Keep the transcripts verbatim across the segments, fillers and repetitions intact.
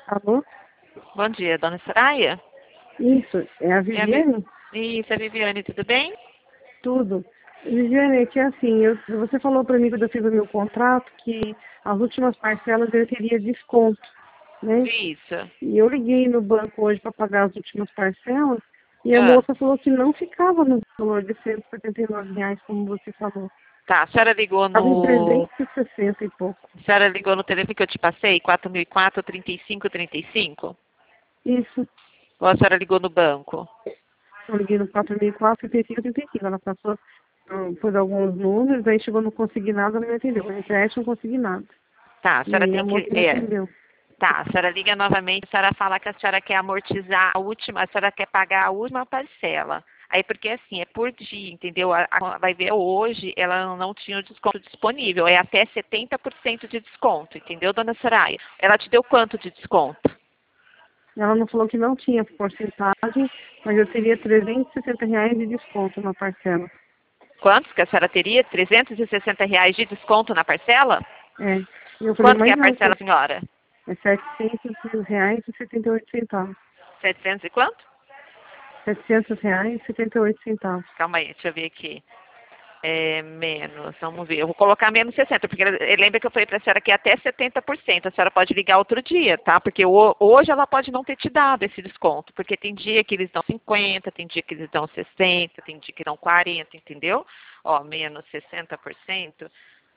Alô? Bom dia, dona Soraya? Isso, é a É a Vi- Viviane? Isso, a Viviane, tudo bem? Tudo. Viviane, é que assim, eu, você falou para mim quando eu fiz o meu contrato que as últimas parcelas eu teria desconto, né? Isso. E eu liguei no banco hoje para pagar as últimas parcelas e a Ah, moça falou que não ficava no valor de cento e setenta e nove reais, como você falou. tá, a senhora ligou Estava em no... trezentos e sessenta e pouco. A senhora ligou no telefone que eu te passei, quatro mil e quatro, trinta e cinco, trinta e cinco? Isso. Ou a senhora ligou no banco? Eu liguei no quatro mil e quatro, trinta e cinco, trinta e cinco. Ela passou hum, por alguns números, aí chegou, não consegui nada, ela não atendeu. Na internet não consegui nada. Tá, a E senhora aí a tem moça que... me É, atendeu. tá, a senhora liga novamente, a senhora fala que a senhora quer amortizar a última, a senhora quer pagar a última parcela. Aí, porque assim, é por dia, entendeu? A- a- vai ver hoje, ela não tinha o desconto disponível, é até setenta por cento de desconto, entendeu, dona Soraya? Ela te deu quanto de desconto? Ela não falou que não tinha porcentagem, mas eu teria trezentos e sessenta reais de desconto na parcela. Quantos que a senhora teria? trezentos e sessenta reais de desconto na parcela? É. E eu falei, Quanto que é mas a não, pô, parcela, senhora? é setecentos reais e setenta e oito centavos. setecentos e quanto? Setecentos reais e setenta e oito centavos. Calma aí, deixa eu ver aqui. É, menos, vamos ver. Eu vou colocar menos sessenta, porque eh, lembra que eu falei para a senhora que é até setenta por cento. A senhora pode ligar outro dia, tá? Porque ho- hoje ela pode não ter te dado esse desconto, porque tem dia que eles dão cinquenta, tem dia que eles dão sessenta, tem dia que dão quarenta, entendeu? Ó, menos sessenta por cento.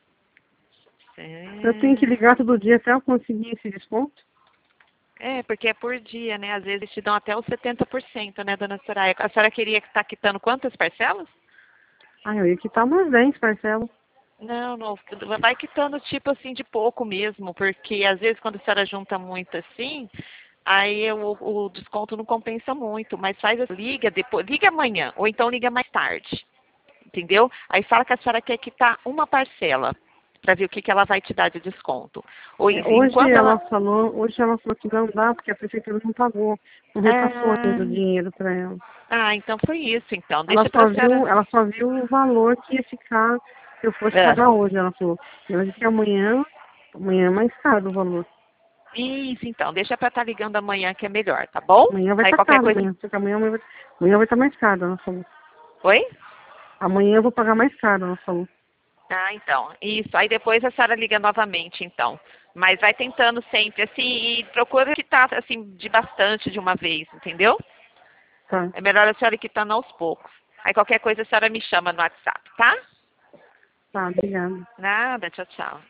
Eu tenho que ligar todo dia até eu conseguir esse desconto? É, porque é por dia, né? Às vezes te dão até os setenta por cento, né, dona Soraya? A senhora queria estar quitando quantas parcelas? Ah, eu ia quitar umas dez parcelas. Não, não, vai quitando tipo assim de pouco mesmo, porque às vezes quando a senhora junta muito assim, aí o, o desconto não compensa muito, mas faz assim, liga depois, liga amanhã, ou então liga mais tarde, entendeu? Aí fala que a senhora quer quitar uma parcela, para ver o que, que ela vai te dar de desconto. Ou É, en- hoje enquanto ela ela. falou, hoje ela falou que não dá, porque a prefeitura não pagou, não repassou Ah, ainda o dinheiro para ela. ah, então foi isso, então. Ela Deixa para só a senhora. viu, ela só viu o valor que ia ficar se eu fosse É. pagar hoje, ela falou. E ela disse que amanhã, amanhã é mais caro o valor. Isso, então. Deixa para estar ligando amanhã que é melhor, tá bom? Amanhã vai Aí estar qualquer caro coisa. amanhã, porque amanhã, amanhã vai, amanhã vai estar mais caro, ela falou. Oi? Amanhã eu vou pagar mais caro, ela falou. Ah, então. Isso. Aí depois a senhora liga novamente, então. Mas vai tentando sempre, assim, e procura quitar, assim, de bastante de uma vez, entendeu? Tá, É melhor a senhora ir quitando aos poucos. Aí qualquer coisa a senhora me chama no WhatsApp, tá? tá, obrigada. Nada, tchau, tchau.